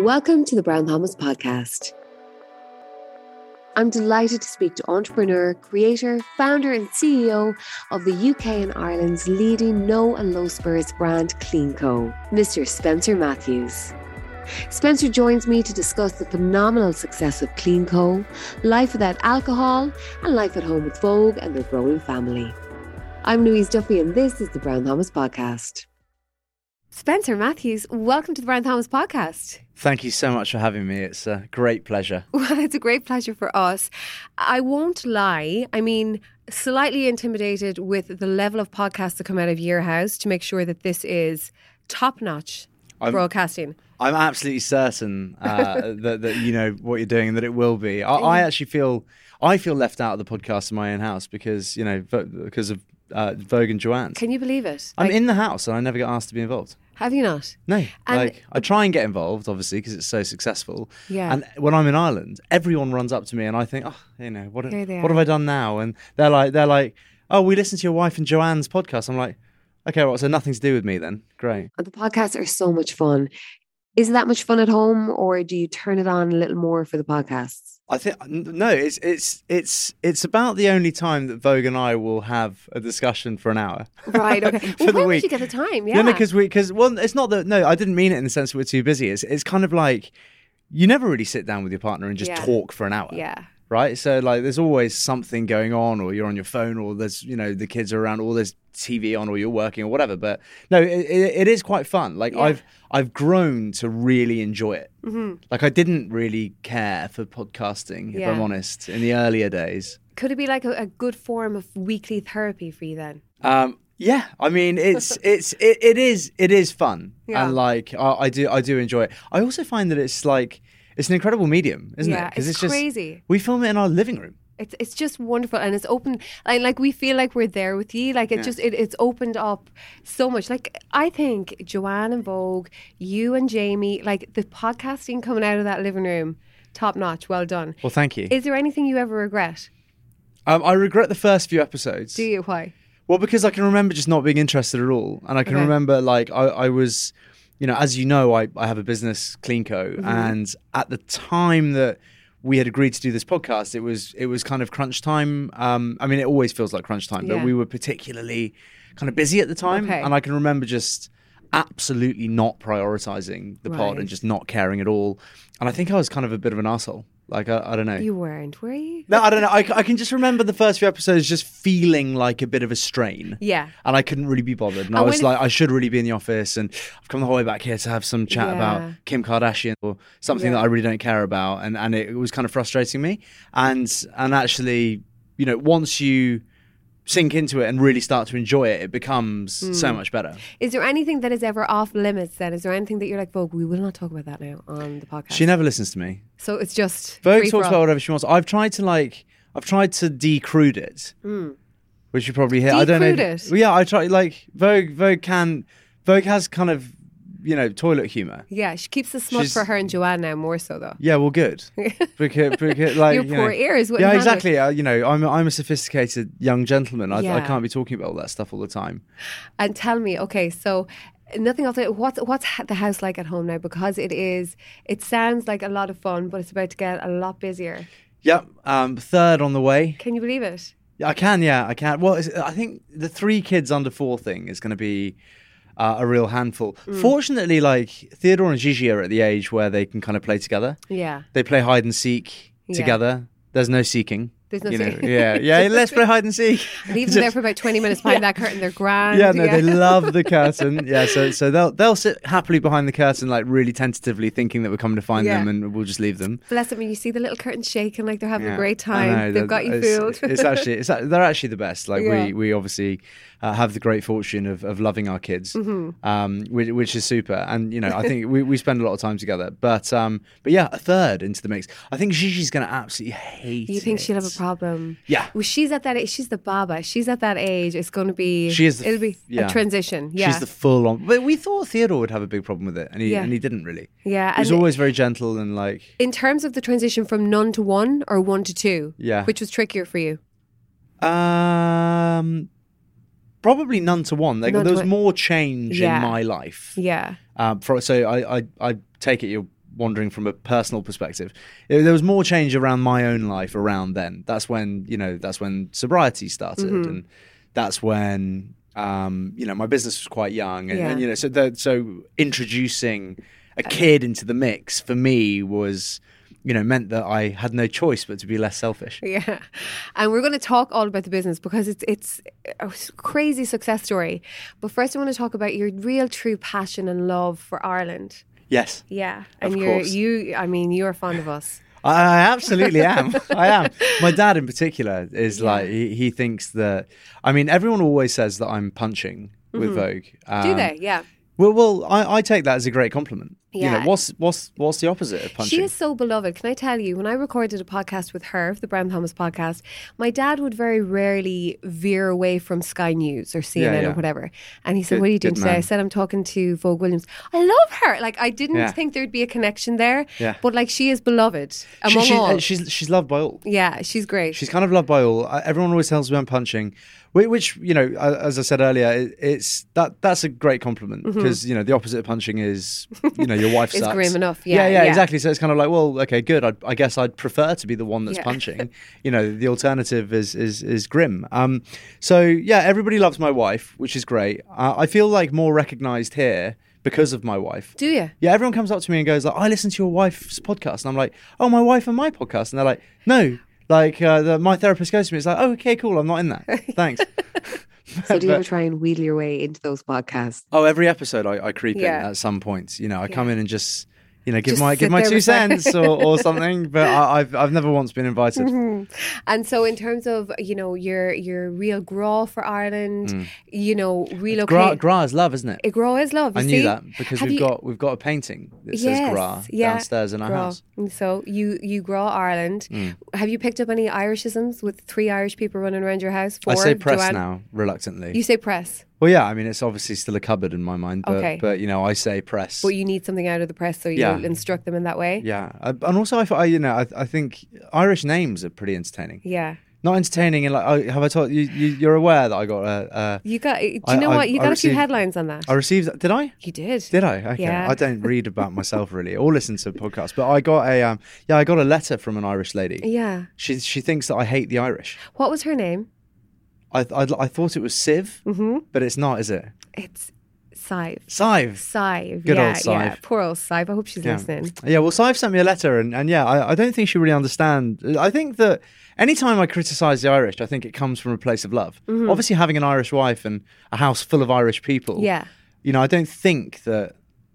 Welcome to the Brown Thomas podcast. I'm delighted to speak to entrepreneur, creator, founder and CEO of the UK and Ireland's leading no and low spirits brand CleanCo, Mr. Spencer Matthews. Spencer joins me to discuss the phenomenal success of CleanCo, life without alcohol, and life at home with Vogue and their growing family. I'm Louise Duffy and this is the Brown Thomas podcast. Spencer Matthews, welcome to the Brown Thomas podcast. Thank you so much for having me. It's a great pleasure. Well, it's a great pleasure for us. I won't lie. Slightly intimidated with the level of podcasts that come out of your house to make sure that this is top-notch broadcasting. I'm absolutely certain that you know what you're doing and that it will be. I actually feel left out of the podcast in my own house because of Vogue and Joanne. Can you believe it? I'm in the house and I never get asked to be involved. Have you not? No. I try and get involved, obviously, because it's so successful. Yeah. And when I'm in Ireland, everyone runs up to me and I think, what have I done now? And they're like, oh, we listened to your wife and Joanne's podcast. I'm like, okay, well, so nothing to do with me then. Great. The podcasts are so much fun. Is it that much fun at home, or do you turn it on a little more for the podcasts? I think no. It's about the only time that Vogue and I will have a discussion for an hour. Right. Okay. Well, why would you get the time? Yeah. Because it's not that. No, I didn't mean it in the sense that we're too busy. It's kind of like you never really sit down with your partner and just talk for an hour. Yeah. Right. So there's always something going on, or you're on your phone, or there's the kids are around, or there's TV on, or you're working, or whatever. But no, it is quite fun. I've grown to really enjoy it. Mm-hmm. I didn't really care for podcasting, if I'm honest, in the earlier days. Could it be like a good form of weekly therapy for you then? Yeah, it is fun, and I do enjoy it. I also find that it's an incredible medium, isn't it? Because it's crazy. We film it in our living room. It's just wonderful, and it's open. We feel like we're there with you. It's opened up so much. I think Joanne and Vogue, you and Jamie, the podcasting coming out of that living room, top notch. Well done. Well, thank you. Is there anything you ever regret? I regret the first few episodes. Do you? Why? Well, because I can remember just not being interested at all, and I can remember I was, as you know, I have a business, CleanCo, and at the time that we had agreed to do this podcast, it was kind of crunch time. It always feels like crunch time, but we were particularly kind of busy at the time. And I can remember just absolutely not prioritizing the pod and just not caring at all. And I think I was kind of a bit of an arsehole. I don't know. You weren't, were you? No, I don't know. I can just remember the first few episodes just feeling like a bit of a strain. Yeah. And I couldn't really be bothered. And I was I should really be in the office. And I've come the whole way back here to have some chat about Kim Kardashian or something that I really don't care about. And it was kind of frustrating me. And actually, once you sink into it and really start to enjoy it, it becomes so much better. Is there anything that is ever off limits then? Is there anything that you're like, Vogue, we will not talk about that now on the podcast? She never listens to me. So it's just Vogue talks about whatever she wants. I've tried to decrude it, which you probably hear. I don't know. It? Well, yeah, I try. Vogue has kind of toilet humor. Yeah, she keeps the smut for her and Joanne now more so though. Yeah, well, good. because your poor ears. Yeah, exactly. I'm a sophisticated young gentleman. I can't be talking about all that stuff all the time. And tell me, okay, so nothing else. What's the house like at home now? Because it sounds like a lot of fun, but it's about to get a lot busier. Yep. Third on the way. Can you believe it? Yeah, I can. Yeah, I can. Well, I think the 3 kids under 4 thing is going to be a real handful. Fortunately, Theodore and Gigi are at the age where they can kind of play together. Yeah. They play hide and seek together. There's no seeking. There's no seeking. Yeah, let's play hide and seek. And even there for about 20 minutes behind that curtain, they're grand. Yeah, no, they love the curtain. Yeah, so they'll sit happily behind the curtain, really tentatively thinking that we're coming to find them, and we'll just leave them. Bless them. You see the little curtain shaking like they're having a great time. They've got you fooled. They're actually the best. We obviously have the great fortune of loving our kids, which is super. And I think we spend a lot of time together. But yeah, a third into the mix. I think Gigi's going to absolutely hate it. You think she'll have a problem? Yeah. Well, she's at that age. She's the baba. She's at that age. It's going to be. It'll be a transition. Yeah. She's the full on. But we thought Theodore would have a big problem with it, and he didn't really. Yeah. He was always very gentle and In terms of the transition from none to one or 1 to 2. Yeah. Which was trickier for you? Probably none to one. There was more change in my life. Yeah. So I take it wandering from a personal perspective. There was more change around my own life around then. That's when, that's when sobriety started. And that's when, my business was quite young. And, so introducing a kid into the mix for me was, meant that I had no choice but to be less selfish. Yeah. And we're going to talk all about the business because it's a crazy success story. But first I want to talk about your real true passion and love for Ireland. Yes. Yeah. And you're fond of us. I absolutely am. I am. My dad in particular is like, he thinks that, everyone always says that I'm punching with Vogue. Do they? Yeah. Well, I take that as a great compliment. Yeah. What's the opposite of punching? She is so beloved. Can I tell you, when I recorded a podcast with her, the Brown Thomas podcast, my dad would very rarely veer away from Sky News or CNN or whatever. And he said, what are you doing today? I said, I'm talking to Vogue Williams. I love her. Like, I didn't think there'd be a connection there. Yeah. But like, she is beloved among all. She's loved by all. Yeah, she's great. She's kind of loved by all. Everyone always tells me I'm punching. Which, as I said earlier, that's a great compliment because, the opposite of punching is, your wife sucks. It's grim enough, yeah, exactly. So it's kind of like, well, okay, good. I guess I'd prefer to be the one that's punching. The alternative is grim. Everybody loves my wife, which is great. I feel like more recognised here because of my wife. Do you? Yeah, everyone comes up to me and goes like, I listen to your wife's podcast. And I'm like, oh, my wife and my podcast. And they're like, no. Like, my therapist goes to me, it's like, oh, okay, cool, I'm not in that. Thanks. So do you ever try and wheedle your way into those podcasts? Oh, every episode I creep in at some point. I come in and just... give my 2 cents or something, but I've never once been invited. And so, in terms of your real gra for Ireland, relocate. Gra is love, isn't it? Gra is love. I knew that because we've got a painting that says gra downstairs in our house. And so you gra Ireland. Have you picked up any Irishisms with 3 Irish people running around your house? I say press now, reluctantly. You say press. Well, yeah, it's obviously still a cupboard in my mind, but I say press. But you need something out of the press, so you instruct them in that way. Yeah, and also I think Irish names are pretty entertaining. Yeah. Not entertaining in like, have I told you? You're aware that I got you got? Do you know what? You got a few headlines on that. I received that. Did I? You did. Did I? Okay. Yeah. I don't read about myself really, or listen to podcasts. But I got I got a letter from an Irish lady. Yeah. She thinks that I hate the Irish. What was her name? I thought it was Siv, but it's not, is it? It's Sive. Sive. Good old Sive. Yeah, poor old Sive. I hope she's listening. Yeah, well, Sive sent me a letter and I don't think she really understands. I think that anytime I criticise the Irish, I think it comes from a place of love. Obviously, having an Irish wife and a house full of Irish people. Yeah. I don't think that,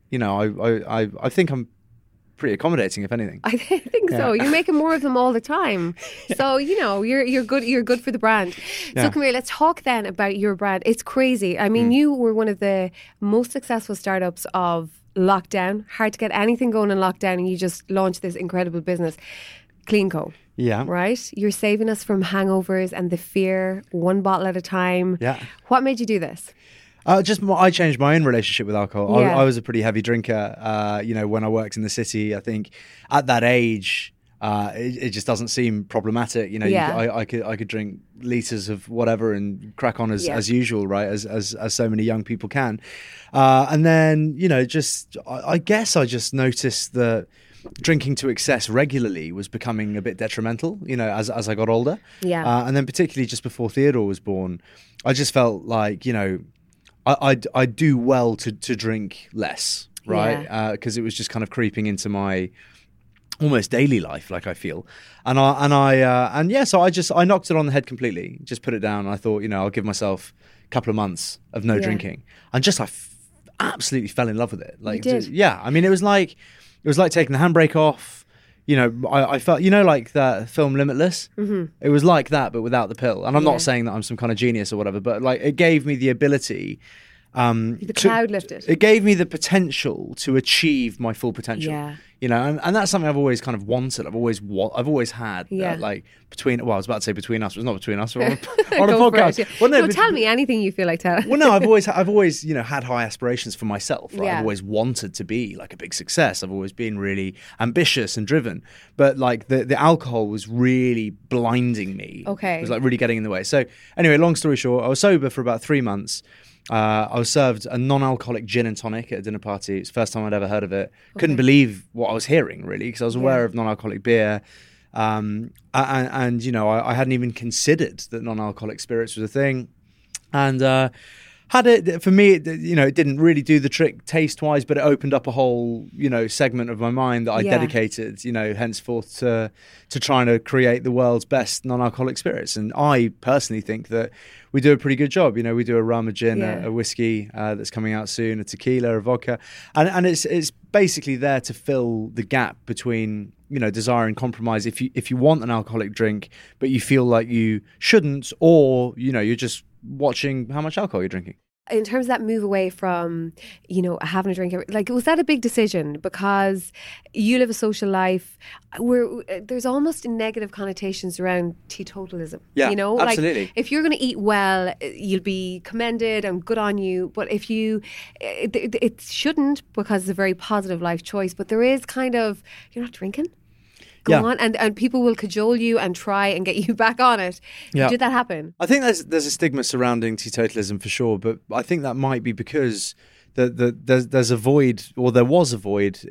I think I'm pretty accommodating, if anything. I think so. You're making more of them all the time. So, you're good for the brand. So come here, let's talk then about your brand. It's crazy. You were one of the most successful startups of lockdown. Hard to get anything going in lockdown, and you just launched this incredible business, CleanCo. Yeah. Right? You're saving us from hangovers and the fear, one bottle at a time. Yeah. What made you do this? I changed my own relationship with alcohol. I was a pretty heavy drinker, when I worked in the city. I think at that age, it just doesn't seem problematic. I could drink litres of whatever and crack on as usual, right? As so many young people can. And then, I guess I just noticed that drinking to excess regularly was becoming a bit detrimental, as I got older. Yeah. And then particularly just before Theodore was born, I just felt like, I do well to drink less, right? Because it was just kind of creeping into my almost daily life, like I feel, so I knocked it on the head completely. Just put it down. I thought, I'll give myself a couple of months of no drinking, and just absolutely fell in love with it. Like, you did. It was like taking the handbrake off. I felt, like that film Limitless. It was like that, but without the pill. And I'm not saying that I'm some kind of genius or whatever, but like it gave me the ability. The cloud lifted. It gave me the potential to achieve my full potential. Yeah. And that's something I've always kind of wanted. I've always had like between. Well, I was about to say between us, but it's not between us. We're on a podcast. It, Well, no, tell me anything you feel like telling. Well, no, I've always had high aspirations for myself. Right? I've always wanted to be like a big success. I've always been really ambitious and driven. But like the alcohol was really blinding me. Okay. It was like really getting in the way. So anyway, long story short, I was sober for about 3 months. I was served a non-alcoholic gin and tonic at a dinner party. It's the first time I'd ever heard of it. Couldn't believe what I was hearing, really, because I was aware of non-alcoholic beer. And I hadn't even considered that non-alcoholic spirits was a thing. And had it, for me, it didn't really do the trick taste-wise, but it opened up a whole, segment of my mind that I dedicated, henceforth to trying to create the world's best non-alcoholic spirits. And I personally think that we do a pretty good job. We do a rum, a gin, a whiskey that's coming out soon, a tequila, a vodka. And it's basically there to fill the gap between, desire and compromise. If you want an alcoholic drink, but you feel like you shouldn't, or, you're just watching how much alcohol you're drinking. In terms of that move away from, having a drink, was that a big decision? Because you live a social life where there's almost negative connotations around teetotalism. Yeah, absolutely. Like, if you're going to eat well, you'll be commended and good on you. But if it shouldn't, because it's a very positive life choice. But there is kind of, you're not drinking. Go on, and people will cajole you and try and get you back on it. Yeah. Did that happen? I think there's a stigma surrounding teetotalism for sure, but I think that might be because there's a void, or there was a void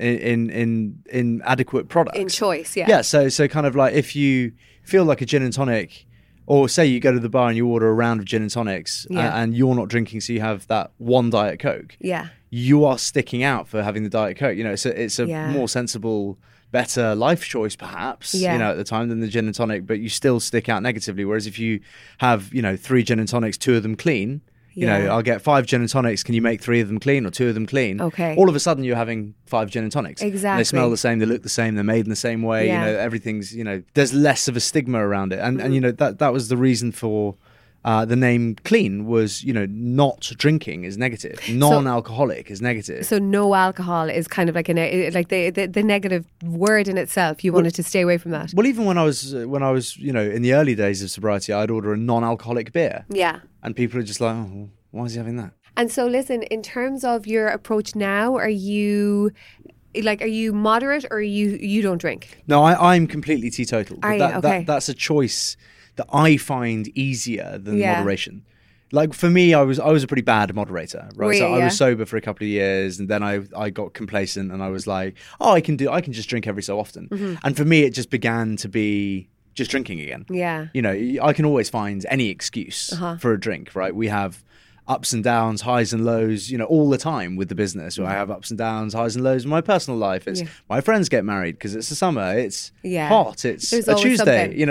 in adequate products. In choice, yeah. Yeah, so kind of like if you feel like a gin and tonic, or say you go to the bar and you order a round of gin and tonics, and you're not drinking, so you have that one Diet Coke. Yeah. You are sticking out for having the Diet Coke. It's a more sensible, better life choice perhaps, at the time, than the gin and tonic, but you still stick out negatively. Whereas if you have, 3 gin and tonics, 2 of them clean, I'll get 5 gin and tonics. Can you make 3 of them clean or 2 of them clean? Okay. All of a sudden you're having 5 gin and tonics. Exactly. And they smell the same, they look the same, they're made in the same way. Everything's, there's less of a stigma around it. And that was the reason for the name clean was, not drinking is negative. Non-alcoholic is negative. So no alcohol is kind of like the negative word in itself. You wanted to stay away from that. Well, even when I was, in the early days of sobriety, I'd order a non-alcoholic beer. Yeah. And people are just like, oh, why is he having that? And so listen, in terms of your approach now, are you moderate, or you don't drink? No, I'm completely teetotal. Are you? Okay. That's a choice that I find easier than moderation. Like for me, I was a pretty bad moderator, right? I was sober for a couple of years, and then I got complacent, and I was like, oh, I can just drink every so often. Mm-hmm. And for me, it just began to be just drinking again. Yeah. I can always find any excuse for a drink, right? We have ups and downs, highs and lows, all the time with the business. I have ups and downs, highs and lows in my personal life. It's my friends get married because it's the summer. It's hot. It's there's a Tuesday.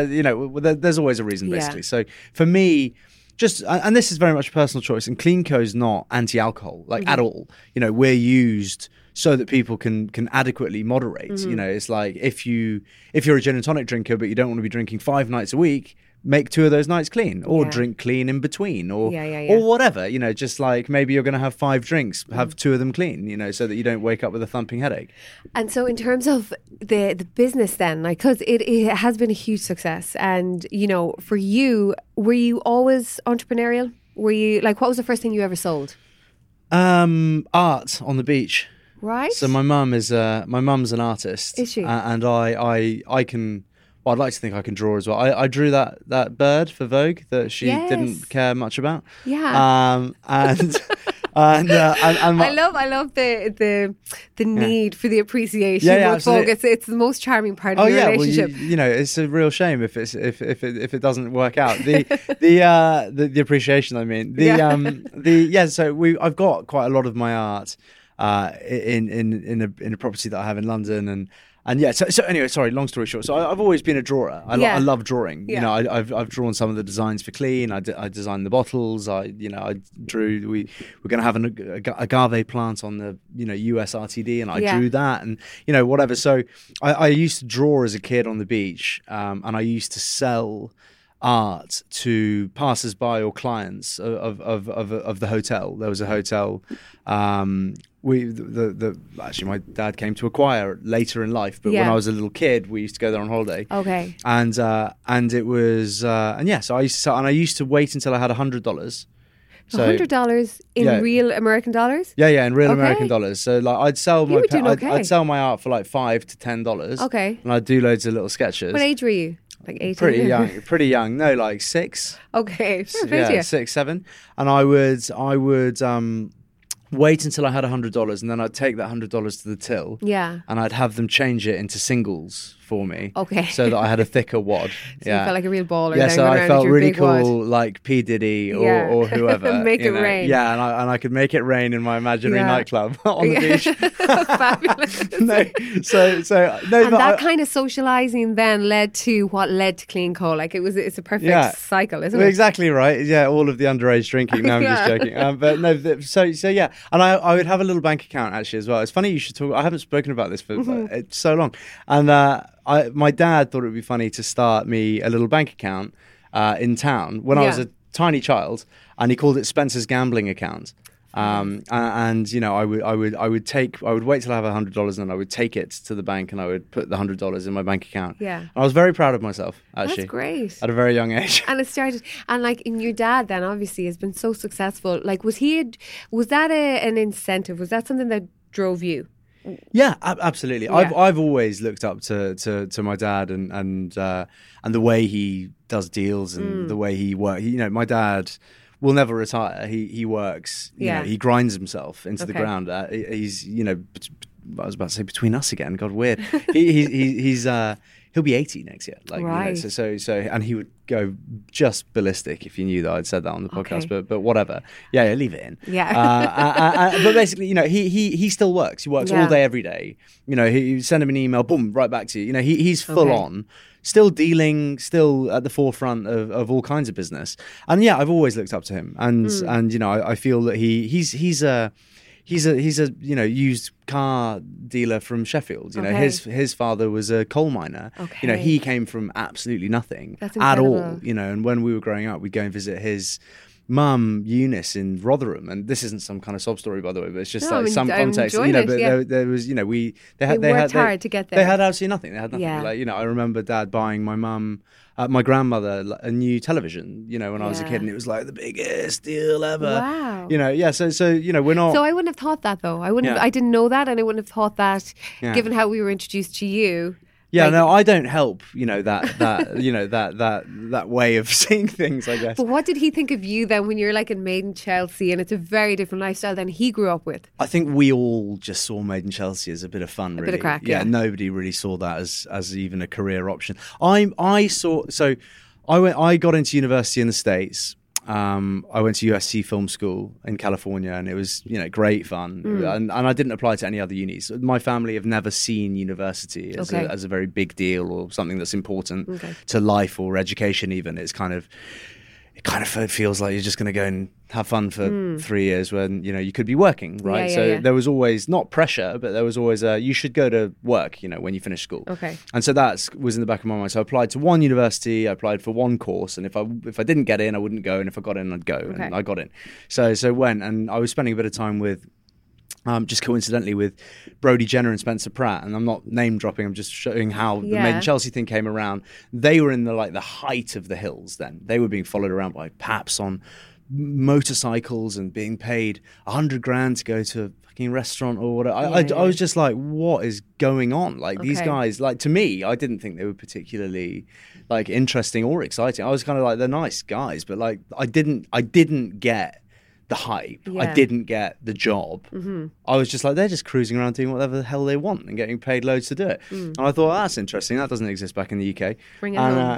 There's always a reason, basically. So for me, and this is very much a personal choice. And CleanCo's not anti-alcohol, at all. We're used so that people can adequately moderate. Mm-hmm. It's like if you're a gin and tonic drinker, but you don't want to be drinking 5 nights a week, make 2 of those nights clean, or drink clean in between, or whatever, just like maybe you're going to have 5 drinks, have 2 of them clean, so that you don't wake up with a thumping headache. And so in terms of the business then, because it has been a huge success, and, for you, were you always entrepreneurial? Were you, what was the first thing you ever sold? Art on the beach. Right. So my mum's an artist. Is she? And I can... Well, I'd like to think I can draw as well. I drew that bird for Vogue that she didn't care much about. Yeah. And I love the need for the appreciation with Vogue. It's the most charming part of your relationship. Well, it's a real shame if it doesn't work out. The appreciation. I mean, So I've got quite a lot of my art in a property that I have in London, and so anyway, sorry, long story short. So I've always been a drawer. I love drawing. Yeah. I've drawn some of the designs for Clean. I designed the bottles. I drew. We're going to have an agave plant on the US RTD, and I drew that, and whatever. So I used to draw as a kid on the beach, and I used to sell art to passers-by or clients of the hotel. There was a hotel. Actually, my dad came to acquire later in life, but when I was a little kid, we used to go there on holiday. Okay. And it was so I used to sell, and I used to wait until I had $100. So $100 in real American dollars? Yeah, in real American dollars. So I'd sell I'd sell my art for $5 to $10. Okay. And I'd do loads of little sketches. What age were you? Like 18? Pretty young. No, like 6. Okay. Yeah, 6, 7. And I would wait until I had $100, and then I'd take that $100 to the till. Yeah. And I'd have them change it into singles for me. Okay. So that I had a thicker wad. So you felt like a real baller. Yeah, so I felt really cool, wad. Like P. Diddy or whoever. Make it rain. Yeah, and I could make it rain in my imaginary nightclub on the beach. Fabulous. And that kind of socialising then led to what led to Clean Co. Like it's a perfect cycle, isn't it? Exactly right. Yeah, all of the underage drinking. No, I'm just joking. But no, so yeah. And I would have a little bank account actually as well. It's funny you should talk. I haven't spoken about this for so long. And my dad thought it would be funny to start me a little bank account in town when I was a tiny child, and he called it Spencer's gambling account. And you know, I would wait till I have $100, and then I would take it to the bank, and I would put the $100 in my bank account. Yeah, and I was very proud of myself. Actually, that's great. At a very young age. And it started, and like, in your dad then obviously has been so successful. Like, was that an incentive? Was that something that drove you? Yeah, absolutely. Yeah. I've always looked up to my dad and the way he does deals and the way he works. You know, my dad will never retire. He works. You know, he grinds himself into the ground. He's, you know, I was about to say between us again. God, weird. He's he'll be 80 next year. Like, right. You know, so and he would go just ballistic if you knew that I'd said that on the podcast. Okay. But whatever. Yeah, leave it in. Yeah. But basically, you know, he still works. He works all day, every day. You know, you send him an email, boom, right back to you. You know, he's full on. Still dealing, still at the forefront of all kinds of business. And yeah, I've always looked up to him. And you know, I feel that he's a you know, used car dealer from Sheffield. You know, his father was a coal miner. You know, he came from absolutely nothing at all. You know, and when we were growing up, we'd go and visit his mum Eunice in Rotherham, and this isn't some kind of sob story, by the way, but it's just some context. You know, but there was, you know, they worked hard to get there. They had absolutely nothing. They had nothing. Yeah. Like, you know, I remember Dad buying my mum. My grandmother a new television, you know, when I was a kid, and it was like the biggest deal ever. Wow. You know, yeah. So you know, we're not. So I wouldn't have thought that though. I didn't know that, and I wouldn't have thought that, given how we were introduced to you. Yeah, no, I don't help. You know that you know that way of seeing things, I guess. But what did he think of you then when you're like in Made in Chelsea, and it's a very different lifestyle than he grew up with? I think we all just saw Made in Chelsea as a bit of fun, really. A bit of crack. Yeah, nobody really saw that as even a career option. I got into university in the States. I went to USC Film School in California, and it was, you know, great fun. And I didn't apply to any other unis. My family have never seen university as a very big deal or something that's important to life or education even. It kind of feels like you're just going to go and have fun for 3 years when, you know, you could be working, right? There was always not pressure, but there was always you should go to work, you know, when you finish school. And so that was in the back of my mind. So I applied to one university, I applied for one course, and if I didn't get in, I wouldn't go, and if I got in, I'd go. And I got in. So went, and I was spending a bit of time with just coincidentally with Brody Jenner and Spencer Pratt, and I'm not name dropping, I'm just showing how the Made in Chelsea thing came around. They were in the height of the hills then. They were being followed around by paps on motorcycles and being paid $100,000 to go to a fucking restaurant or whatever. I was just like, what is going on? Like, these guys, like, to me, I didn't think they were particularly like interesting or exciting. I was kind of like, they're nice guys, but like I didn't get the hype. I didn't get the job. I was just like, they're just cruising around doing whatever the hell they want and getting paid loads to do it. And I thought, that's interesting. That doesn't exist back in the UK. Bring it home.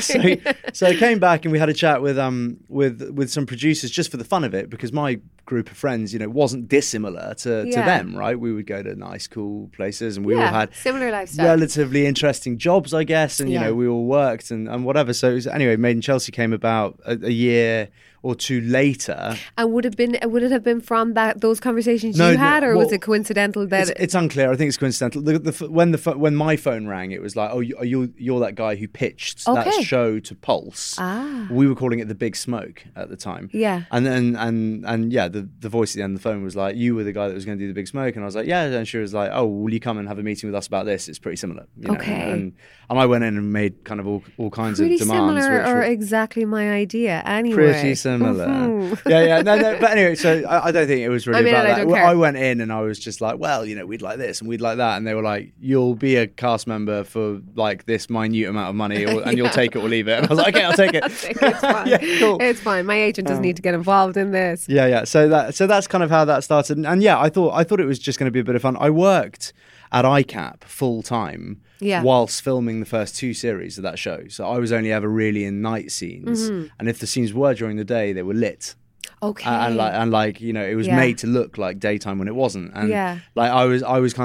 So I came back and we had a chat with some producers just for the fun of it, because my group of friends, you know, wasn't dissimilar to them, right? We would go to nice, cool places, and we all had similar lifestyle, relatively interesting jobs, I guess, and you know, we all worked and whatever. So it was, anyway, Made in Chelsea came about a year or two later. And would it have been from those conversations you had, or was it coincidental that it's unclear? I think it's coincidental. When my phone rang, it was like, oh, you're that guy who pitched that show to Pulse. We were calling it The Big Smoke at the time. Yeah. And then the voice at the end of the phone was like, you were the guy that was going to do The Big Smoke, and I was like, yeah. And she was like, oh, will you come and have a meeting with us about this? It's pretty similar. You know? And I went in and made kind of all kinds of demands. Pretty similar, or exactly my idea anyway. Pretty similar. similar. Yeah. No. But anyway, so I don't think it was really about that. I went in and I was just like, well, we'd like this and we'd like that. And they were like, you'll be a cast member for like this minute amount of money and you'll take it or leave it. And I was like, okay, I'll take it. It's fine. Yeah, cool. It's fine. My agent doesn't need to get involved in this. Yeah. So that's kind of how that started. And yeah, I thought it was just going to be a bit of fun. I worked at iCap full time whilst filming the first 2 series of that show. So I was only ever really in night scenes. And if the scenes were during the day, they were lit. Okay. And it was made to look like daytime when it wasn't. And like I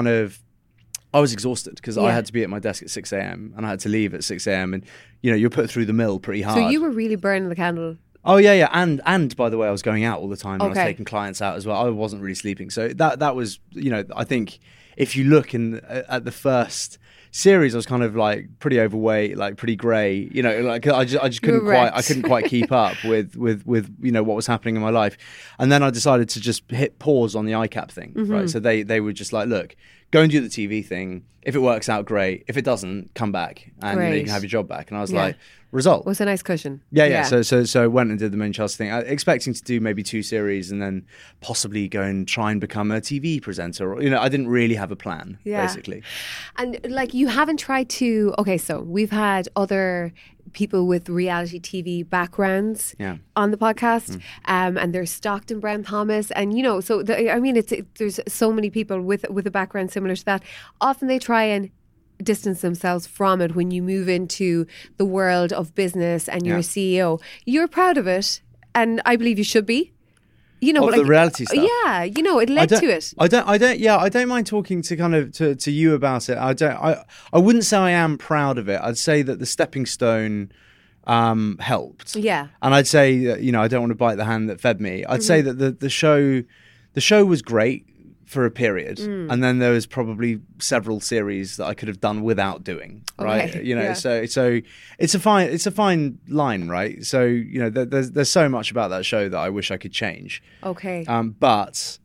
was exhausted because I had to be at my desk at 6 a.m. and I had to leave at 6 a.m. and you're put through the mill pretty hard. So you were really burning the candle. Oh yeah. And by the way, I was going out all the time and I was taking clients out as well. I wasn't really sleeping. So that was, I think if you look at the first series, I was kind of like pretty overweight, like pretty grey, like I just couldn't quite keep up with what was happening in my life. And then I decided to just hit pause on the iCap thing, right? So they were just like, look, go and do the TV thing. If it works out, great. If it doesn't, come back and you can have your job back. And I was like, result. It was a nice cushion. Yeah. So I went and did the main Chelsea thing, expecting to do maybe 2 series and then possibly go and try and become a TV presenter. Or, I didn't really have a plan, basically. And like you haven't tried to. Okay, so we've had other people with reality TV backgrounds on the podcast, and there's Stockton Brown Thomas, and so there's so many people with a background similar to that. Often they try and distance themselves from it when you move into the world of business and you're a CEO. You're proud of it, and I believe you should be. The reality stuff. Yeah, it led to it. I don't mind talking to kind of to you about it. I wouldn't say I am proud of it. I'd say that the stepping stone helped. Yeah. And I'd say that, I don't want to bite the hand that fed me. I'd say that the show was great for a period, and then there was probably several series that I could have done without doing, right? So it's a fine line, right? So there's so much about that show that I wish I could change. Okay. But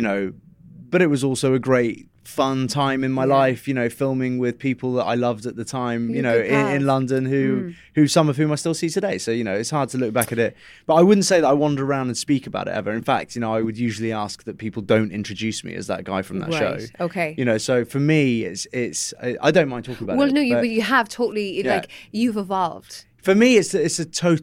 it was also a great fun time in my life, filming with people that I loved at the time, in London, who some of whom I still see today. So, it's hard to look back at it. But I wouldn't say that I wander around and speak about it ever. In fact, I would usually ask that people don't introduce me as that guy from that show. Okay. So for me, it's I don't mind talking about it. Well, no, but you have totally, like, you've evolved. For me, it's a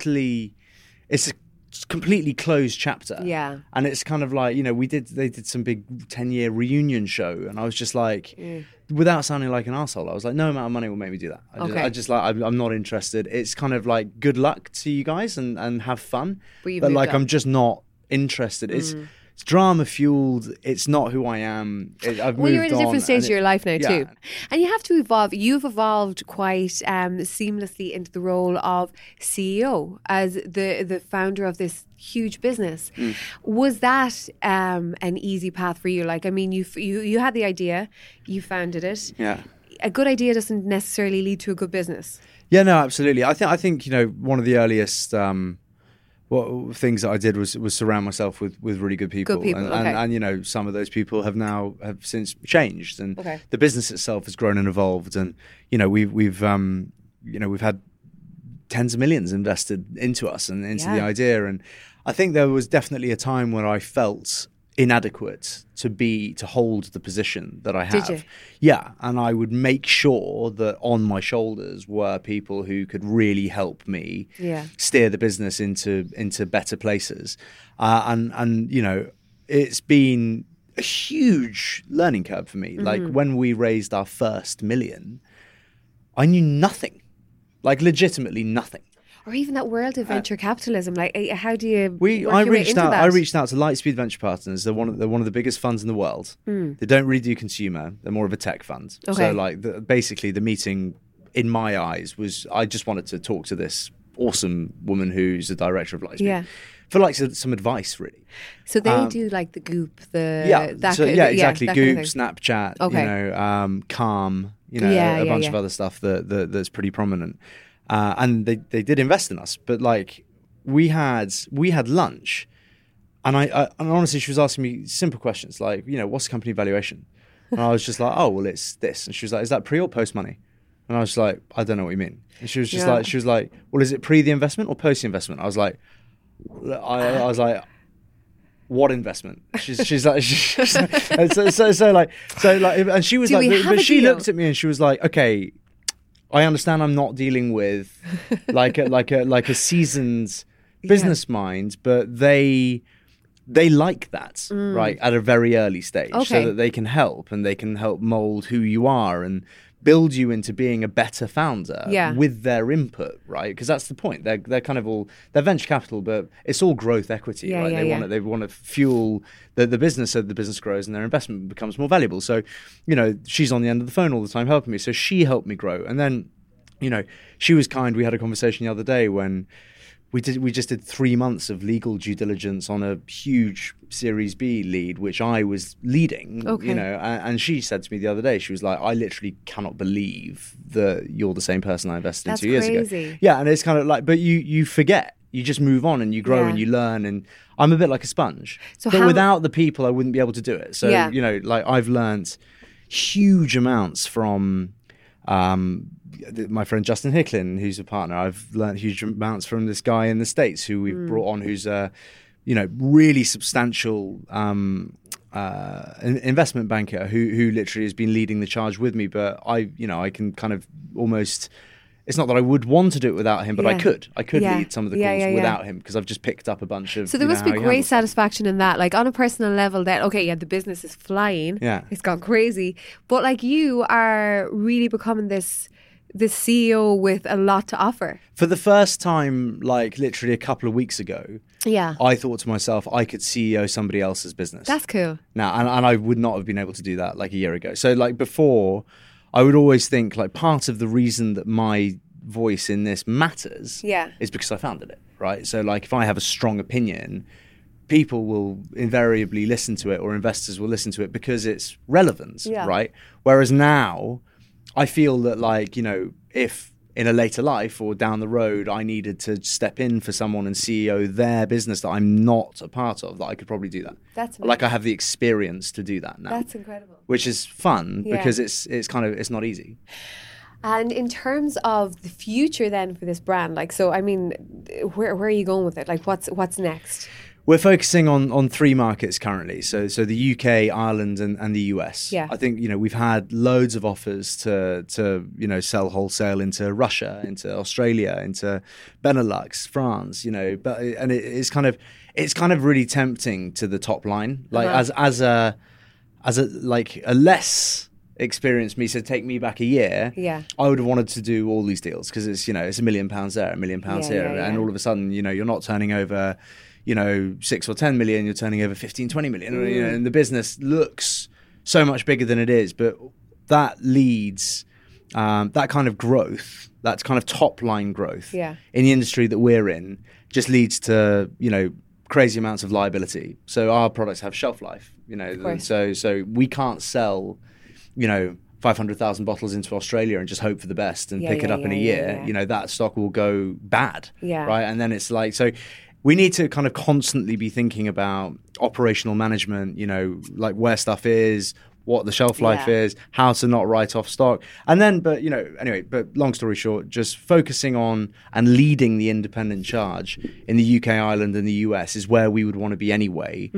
completely closed chapter. Yeah. And it's kind of like, they did some big 10-year reunion show, and I was just like, without sounding like an arsehole, I was like, no amount of money will make me do that. I'm not interested. It's kind of like, good luck to you guys and have fun. But like, I'm just not interested. It's drama fueled. It's not who I am. I've moved on. You're in a different stage of your life now too, and you have to evolve. You've evolved quite seamlessly into the role of CEO as the founder of this huge business. Was that an easy path for you? Like, I mean, you had the idea, you founded it. Yeah. A good idea doesn't necessarily lead to a good business. Yeah, no, absolutely. I think one of the earliest things that I did was surround myself with really good people. And some of those people have since changed, and the business itself has grown and evolved, and we've had tens of millions invested into us and into the idea. And I think there was definitely a time where I felt inadequate to hold the position that I have. Did you? Yeah, and I would make sure that on my shoulders were people who could really help me steer the business into better places. And it's been a huge learning curve for me. Like, when we raised our first $1 million, I knew nothing, like legitimately nothing. Or even that world of venture capitalism. Like, how do you? I reached out to Lightspeed Venture Partners. They're one of the biggest funds in the world. They don't really do consumer. They're more of a tech fund. Okay. So basically the meeting, in my eyes, was I just wanted to talk to this awesome woman who's the director of Lightspeed. Yeah. For like some advice, really. So they do like the Goop, exactly. Goop, Snapchat, okay. Calm, a bunch of other stuff that's pretty prominent. And they did invest in us, but like we had lunch, and I honestly, she was asking me simple questions like, what's the company valuation? And I was just like, oh, well, it's this. And she was like, is that pre or post money? And I was like, I don't know what you mean. And she was just like, well, is it pre the investment or post the investment? I was like, I was like, what investment? She's like, so like, and she was like, but she looked at me and she was like, okay, I understand I'm not dealing with like a seasoned business mind, but they like that, right, at a very early stage, so that they can help and they can help mold who you are and build you into being a better founder with their input, right? Because that's the point. They're kind of all, they're venture capital, but it's all growth equity, right? They want to fuel the business so the business grows and their investment becomes more valuable. So, she's on the end of the phone all the time helping me. So she helped me grow. And then, she was kind. We had a conversation the other day when we just did 3 months of legal due diligence on a huge Series B lead, which I was leading, and she said to me the other day, she was like, I literally cannot believe that you're the same person I invested in 2 years ago. Yeah, and it's kind of like, but you forget, you just move on and you grow and you learn, and I'm a bit like a sponge. But without the people, I wouldn't be able to do it. So, like I've learned huge amounts from my friend Justin Hicklin, who's a partner. I've learned huge amounts from this guy in the States who we've brought on, who's a really substantial investment banker who literally has been leading the charge with me. But I can kind of almost, it's not that I would want to do it without him, but I could lead some of the calls without him, because I've just picked up a bunch of. So there must be great satisfaction in that, like on a personal level, that the business is flying, it's gone crazy, but like you are really becoming this CEO with a lot to offer. For the first time, like literally a couple of weeks ago, I thought to myself, I could CEO somebody else's business. That's cool. Now, and I would not have been able to do that like a year ago. So like before, I would always think like part of the reason that my voice in this matters is because I founded it, right? So like if I have a strong opinion, people will invariably listen to it, or investors will listen to it because it's relevant, right? Whereas now, I feel that like, if in a later life or down the road, I needed to step in for someone and CEO their business that I'm not a part of, that I could probably do that. That's like I have the experience to do that now. That's incredible. Which is fun because it's not easy. And in terms of the future then for this brand, like, so I mean, where are you going with it? Like what's next? We're focusing on 3 markets currently. So the UK, Ireland, and the US. Yeah. I think, we've had loads of offers to sell wholesale into Russia, into Australia, into Benelux, France, but it's kind of really tempting to the top line. Like as a less experienced me, so take me back a year, I would have wanted to do all these deals, because it's, it's £1 million there, £1 million here, and all of a sudden, you're not turning over 6 or 10 million, you're turning over 15, 20 million, and the business looks so much bigger than it is. But that leads, that kind of growth, that's kind of top line growth in the industry that we're in, just leads to, crazy amounts of liability. So our products have shelf life, so we can't sell, 500,000 bottles into Australia and just hope for the best and pick it up in a year. That stock will go bad, right? And then it's like, so we need to kind of constantly be thinking about operational management, like where stuff is, what the shelf life is, how to not write off stock. And then, but long story short, just focusing on and leading the independent charge in the UK, Ireland, and the US is where we would want to be anyway,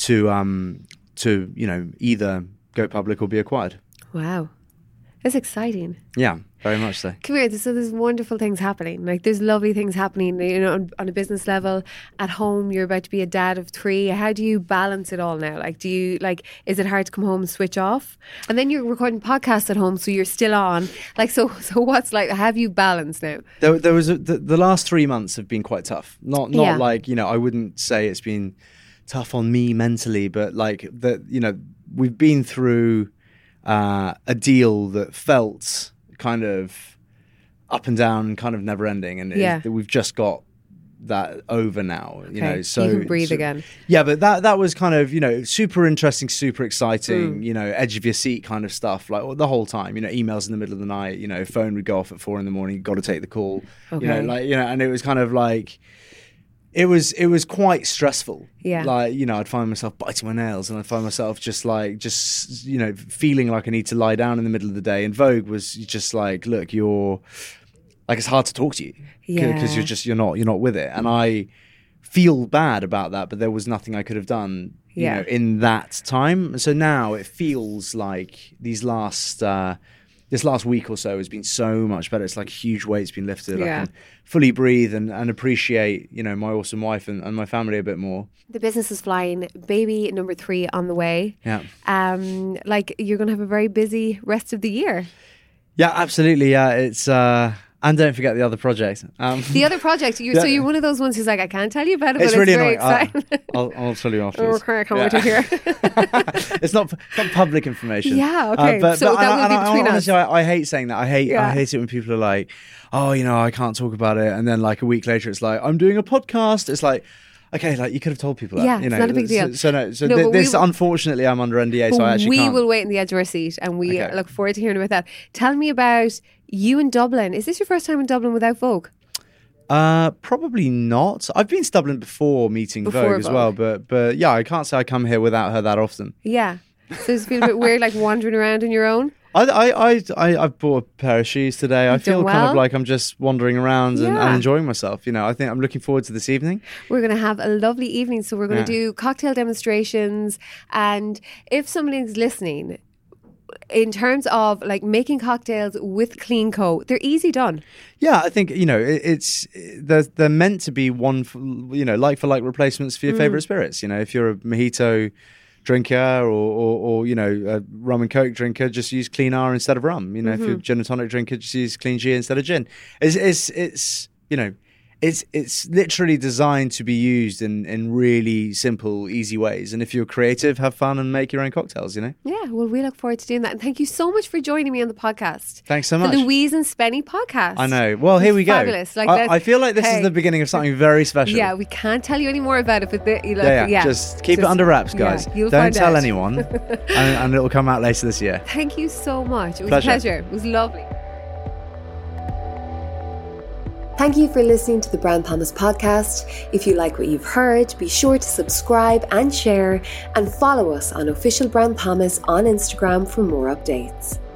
to either go public or be acquired. Wow. That's exciting. Yeah, very much so. Come here, so there's wonderful things happening. Like there's lovely things happening, on a business level. At home, you're about to be a dad of 3. How do you balance it all now? Like, is it hard to come home and switch off? And then you're recording podcasts at home, so you're still on. Like, so what's like, have you balanced now? There was the last 3 months have been quite tough. Not like, I wouldn't say it's been tough on me mentally, but like we've been through a deal that felt kind of up and down, kind of never ending, and we've just got that over now. So you can breathe again. Yeah, but that was kind of super interesting, super exciting. Edge of your seat kind of stuff, like the whole time. Emails in the middle of the night. Phone would go off at 4 a.m. You've got to take the call. Okay. And it was kind of like. It was quite stressful. Yeah. Like, I'd find myself biting my nails, and I'd find myself just feeling like I need to lie down in the middle of the day. And Vogue was just like, look, you're like, it's hard to talk to you because you're not with it. And I feel bad about that, but there was nothing I could have done, you know, in that time. So now it feels like this last week or so has been so much better. It's like a huge weight's been lifted. I can fully breathe and appreciate, you know, my awesome wife and my family a bit more. The business is flying. Baby number 3 on the way. Yeah. Like, you're going to have a very busy rest of the year. Yeah, absolutely. Yeah, it's and don't forget the other project. The other project. So you're one of those ones who's like, I can't tell you about it, it's but really it's very annoying. exciting. I'll tell you afterwards. I can't wait to hear. It's not public information. Yeah, okay. But so that will be between us. Honestly, I hate saying that. I hate it when people are like, oh, you know, I can't talk about it. And then like a week later, it's like, I'm doing a podcast. It's like, okay, like you could have told people that. Yeah, you know, it's not a big deal. This unfortunately, I'm under NDA, so I actually can't. We will wait in the edge of our seat, and we look forward to hearing about that. Tell me about you in Dublin. Is this your first time in Dublin without Vogue? Probably not. I've been to Dublin before meeting Vogue as well, but yeah, I can't say I come here without her that often. Yeah, so does it feel a bit weird, like wandering around on your own? I bought a pair of shoes today. I feel kind of like I'm just wandering around and enjoying myself. You know, I think I'm looking forward to this evening. We're going to have a lovely evening. So we're going to do cocktail demonstrations. And if somebody's listening, in terms of like making cocktails with CleanCo, they're easy done. Yeah, I think, you know, they're meant to be one, you know, like for like replacements for your favorite spirits. You know, if you're a mojito drinker or you know, a rum and coke drinker, just use Clean R instead of rum. You know, if you're a gin and tonic drinker, just use Clean G instead of gin. It's you know, it's literally designed to be used in really simple, easy ways. And if you're creative, have fun and make your own cocktails, you know? Yeah, well, we look forward to doing that. And thank you so much for joining me on the podcast. Thanks so much. The Louise and Spenny podcast. I know. Well, here we go. Fabulous. Like I feel like this is the beginning of something very special. Yeah, we can't tell you any more about it, but just keep it under wraps, guys. Yeah, Don't tell anyone, and it'll come out later this year. Thank you so much. It was a pleasure. It was lovely. Thank you for listening to the Brown Thomas podcast. If you like what you've heard, be sure to subscribe and share, and follow us on Official Brown Thomas on Instagram for more updates.